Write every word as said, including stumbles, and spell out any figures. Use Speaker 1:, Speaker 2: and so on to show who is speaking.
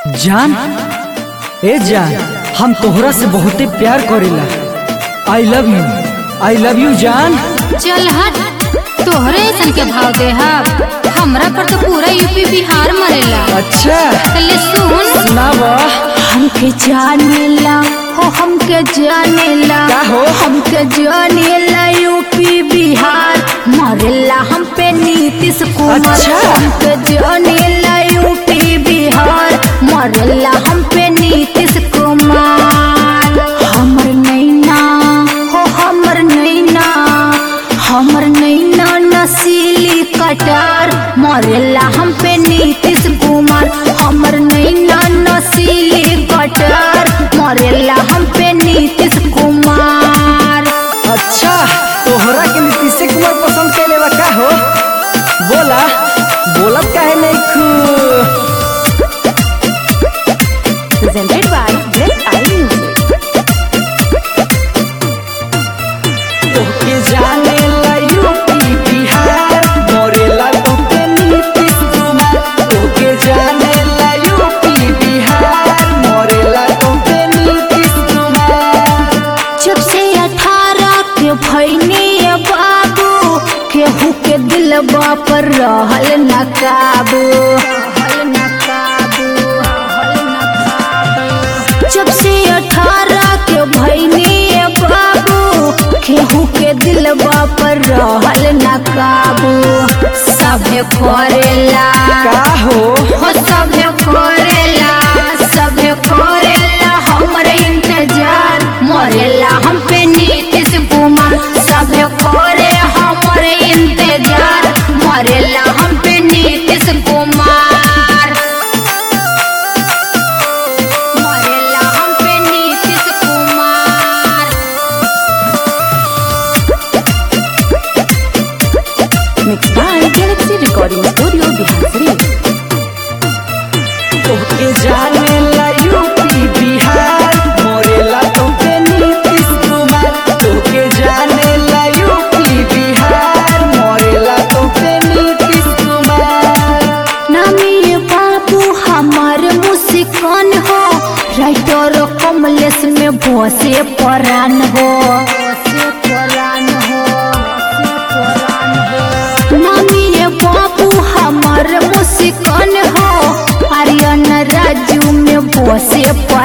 Speaker 1: जान ए जान, हम तोहरा से बहुते प्यार करेला। I love you, I love you जान।
Speaker 2: चल हट, तोहरे ऐसन के भाव दे हमरा पर तो पूरा यूपी बिहार मरेला।
Speaker 1: अच्छा
Speaker 2: चल सुन,
Speaker 1: सुनावा।
Speaker 2: हमके जानेला हो, हमके जानेला
Speaker 1: का हो?
Speaker 2: हमके जानेला यूपी बिहार मरेला हम पे नीतीश कुमार।
Speaker 1: अच्छा।
Speaker 2: हमके जानेला यूपी बिहार मरेला हम पे नीतीश कुमार। हमर नैना हो, हमर नैना, हमर नैना नसीली कटार मरेला हम पे नीतीश कुमार। हमर नैना नसीली कटार मरेला हम पे नीतीश कुमार।
Speaker 1: अच्छा, तोहरा के नीतीश कुमार पसंद कैले बा का हो? बोला बोलब काहे नहीं खू?
Speaker 2: Presented by Black Eye Music.
Speaker 1: तोके जानेला यूपी बिहार मरेला तोके नीतीश कुमार। तोके जानेला यूपी बिहार मरेला तोके नीतीश कुमार।
Speaker 2: जब से अठारह के भैनी बाबू केहू के दिलबा पर रहल न काबू, रहल न काबू, रहल न काबू। जब से अठारह के भैनी बाबू केहू के दिलबा पर रहल न काबू। सभे करेला
Speaker 1: का हो?
Speaker 2: हो सभे करेला, सभे करेला हमरे इंतजार मरेला हम पे नीतीश कुमार। सभे करे हमरे इंतजार मरेला हम पे नीतीश कुमार। मरेला हम पे Nitish Kumar. Mixed by Galaxy Recording Studio, Bihar.
Speaker 1: तोके जानेला यूपी बिहार मरेला तोके नीतीश कुमार। तोके जानेला यूपी बिहार मरेला तोके नीतीश कुमार।
Speaker 2: नामी बाबू हमार मुस्कान हो, राइटर कमलेश में बसे परान हो, बसे परान हो, बसे परान हो। नामी बाबू हमार मुस्कान हो, आर्यन राजू में बसे